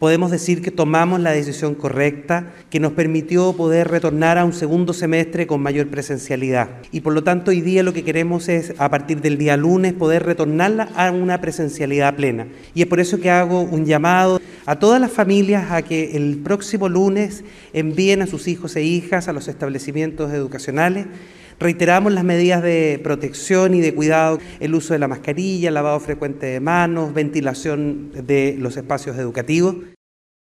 podemos decir que tomamos la decisión correcta que nos permitió poder retornar a un segundo semestre con mayor presencialidad. Y por lo tanto hoy día lo que queremos es, a partir del día lunes, poder retornarla a una presencialidad plena. Y es por eso que hago un llamado a todas las familias a que el próximo lunes envíen a sus hijos e hijas a los establecimientos educacionales. Reiteramos las medidas de protección y de cuidado, el uso de la mascarilla, lavado frecuente de manos, ventilación de los espacios educativos.